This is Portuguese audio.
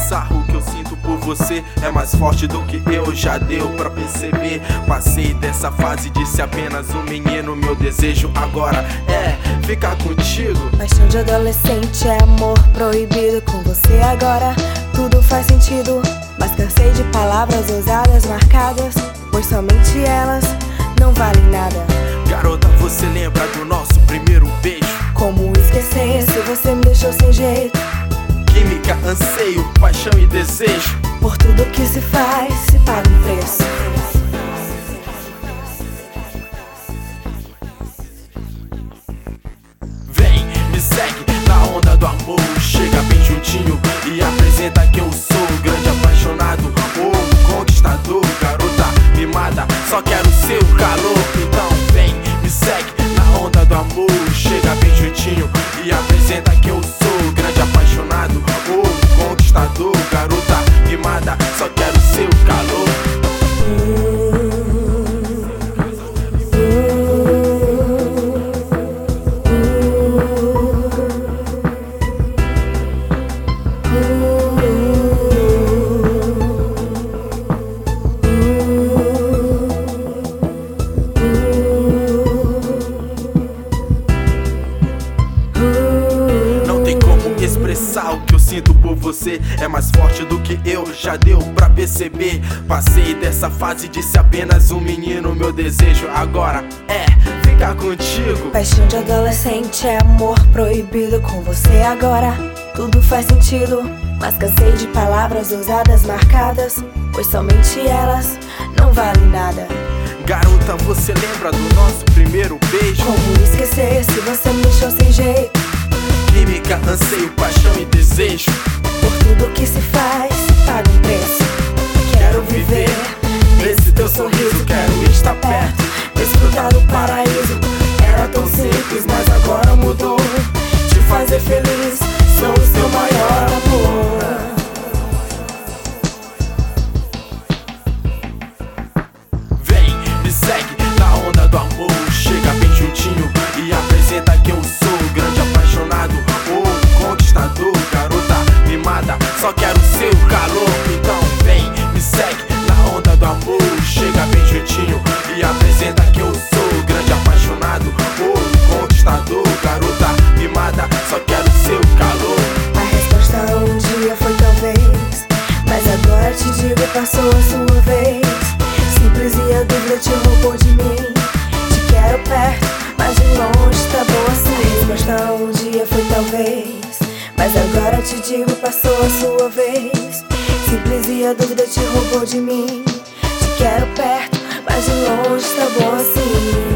expressar o que eu sinto por você é mais forte do que eu, já deu pra perceber. Passei dessa fase de ser apenas um menino, meu desejo agora é ficar contigo. Paixão de adolescente é amor proibido. Com você agora tudo faz sentido, mas cansei de palavras ousadas marcadas, pois somente elas não valem nada. Garota, você lembra do nosso primeiro beijo? Como esquecer se você me deixou sem jeito? Química, anseio, paixão e desejo. Por tudo que se faz, se paga um preço. Vem, me segue na onda do amor. Chega bem juntinho e apresenta que eu sou o grande apaixonado ou o conquistador. Garota mimada, só quero seu calor. Então vem, me segue na onda do amor. Chega bem juntinho e apresenta que eu sou o grande apaixonado ou o conquistador. Garota mimada, só quero seu calor. Expressar o que eu sinto por você é mais forte do que eu, já deu pra perceber. Passei dessa fase de ser apenas um menino, meu desejo agora é ficar contigo. Paixão de adolescente é amor proibido. Com você agora tudo faz sentido, mas cansei de palavras ousadas marcadas, pois somente elas não valem nada. Garota, você lembra do nosso primeiro beijo? Como esquecer se você me deixou sem jeito? Química, anseio, paixão e desejo. Por tudo que se faz, se paga um preço. Quero viver nesse teu sorriso, quero estar perto, desfrutar do paraíso. Era tão simples, mas agora mudou. Te fazer feliz, sou o seu maior amor. Vem, me segue na onda do amor. Chega bem juntinho e apresenta que eu sou o grande apaixonado ou conquistador. Garota mimada, só quero seu calor. Então vem, me segue na onda do amor. Chega bem juntinho e apresenta que eu sou o grande apaixonado ou conquistador. Garota mimada, só quero seu calor. A resposta um dia foi talvez, mas agora te digo, passou a sua vez. Simples e a dúvida te roubou de mim. Te quero perto, mas de longe tá bom assim. A resposta um dia foi talvez, mas agora te digo, passou a sua vez. Simples e a dúvida te roubou de mim. Te quero perto, mas de longe tá bom assim.